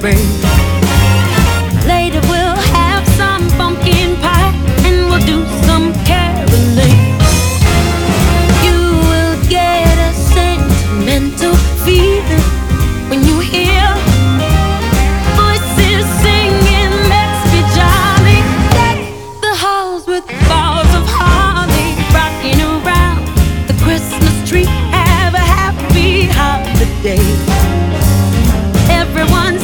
spring. Later we'll have some pumpkin pie and we'll do some caroling. You will get a sentimental feeling when you hear voices singing, let's be jolly. Deck the halls with boughs of holly, rocking around the Christmas tree. Have a happy holiday. Everyone's